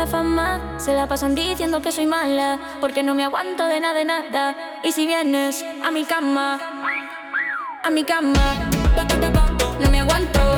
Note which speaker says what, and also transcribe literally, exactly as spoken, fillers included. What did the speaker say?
Speaker 1: la fama, se la pasan diciendo que soy mala, porque no me aguanto de nada, de nada. Y si vienes a mi cama, a mi cama, no me aguanto.